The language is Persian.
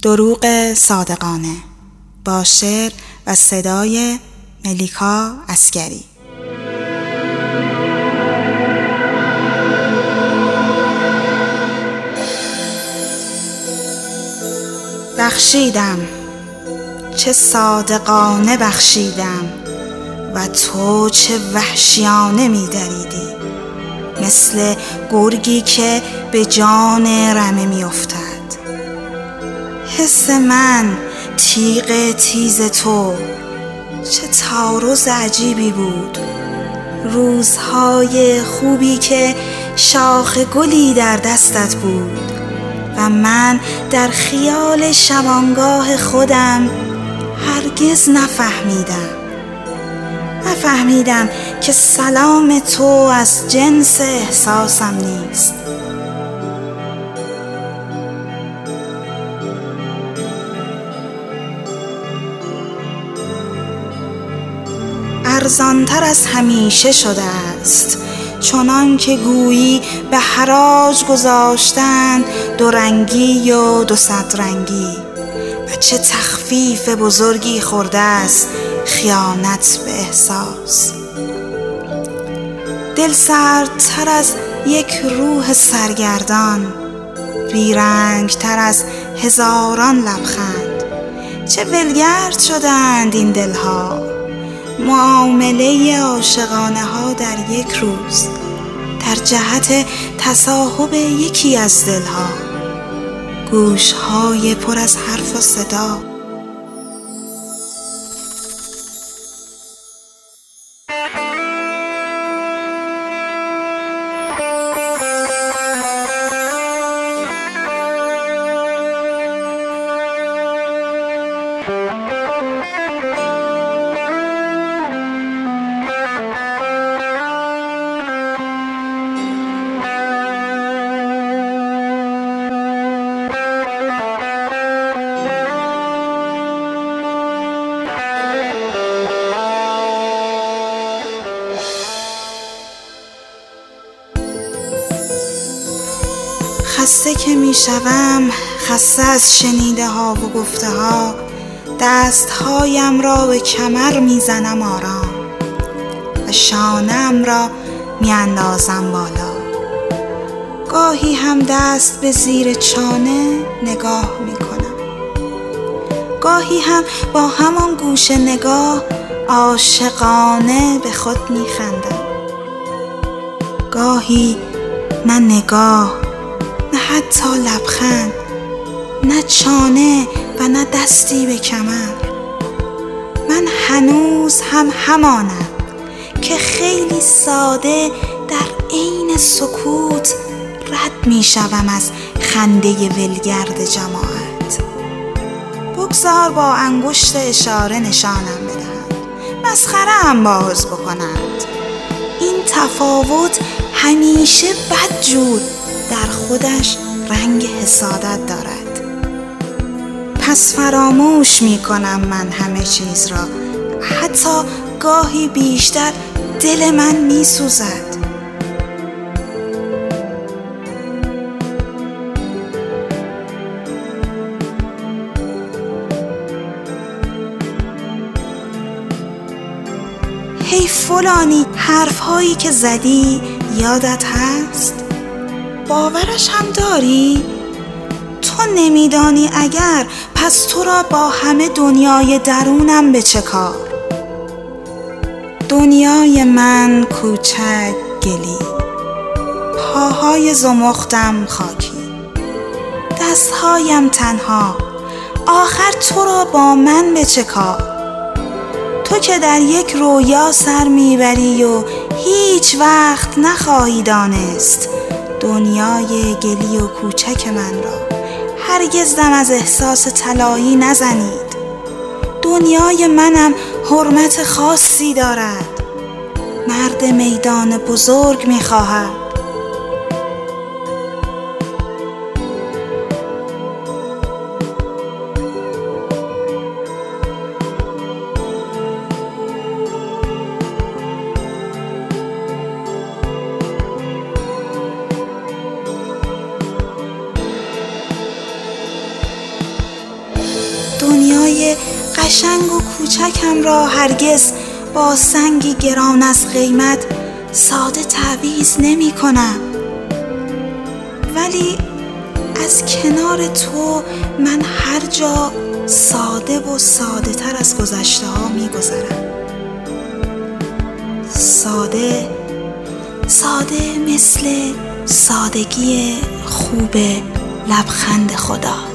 دروغ صادقانه با شعر و صدای ملیکا عسگری. بخشیدم، چه صادقانه بخشیدم و تو چه وحشیانه می دریدی، مثل گرگی که به جان رمه می افتد. حس من تیغ تیز تو چه تعارض عجیبی بود. روزهای خوبی که شاخ گلی در دستت بود و من در خیال شبانگاه خودم هرگز نفهمیدم که سلام تو از جنس احساسم نیست. ارزانتر از همیشه شده است، چنان که گویی به حراج گذاشتند دو رنگی و دو صد رنگی، و چه تخفیف بزرگی خورده است خیانت به احساس. دل سردتر از یک روح سرگردان، بیرنگ تر از هزاران لبخند. چه ولگرد شدند این دلها، معامله عاشقانه ها در یک روز در جهت تصاحب یکی از دلها. گوشهای پر از حرف و صدا. خسته که می شوم، خسته از شنیده ها و گفته ها، دست هایم را به کمر می زنم آرام و شانه‌ام را می اندازم بالا. گاهی هم دست به زیر چانه نگاه می کنم، گاهی هم با همان گوش نگاه عاشقانه به خود می خندم. گاهی نه نگاه، نه حتی لبخند، نه چانه و نه دستی به کمر. من هنوز هم همانم که خیلی ساده در عین سکوت رد می شوم از خنده ولگرد جماعت. بگذار با انگشت اشاره نشانم بدهند، مسخره هم باز بکنند. این تفاوت همیشه بدجور در خودش رنگ حسادت دارد. پس فراموش می کنم من همه چیز را، حتی گاهی بیشتر دل من می سوزد. هی فلانی، حرفهایی که زدی یادت هست؟ باورش هم داری؟ تو نمیدانی اگر، پس تو را با همه دنیای درونم به چه کار؟ دنیای من کوچک گلی، پاهای زمختم خاکی، دستهایم تنها. آخر تو را با من به چه کار؟ تو که در یک رویا سر میبری و هیچ وقت نخواهی دانست دنیای گلی و کوچک من را. هرگز دم از احساس طلایی نزنید. دنیای منم حرمت خاصی دارد. مرد میدان بزرگ میخواهد. دنیای قشنگ و کوچکم را هرگز با سنگی گران از قیمت ساده تعویض نمی کنم. ولی از کنار تو من هر جا ساده و ساده تر از گذشته ها می گذرم. ساده مثل سادگی خوب لبخند خدا.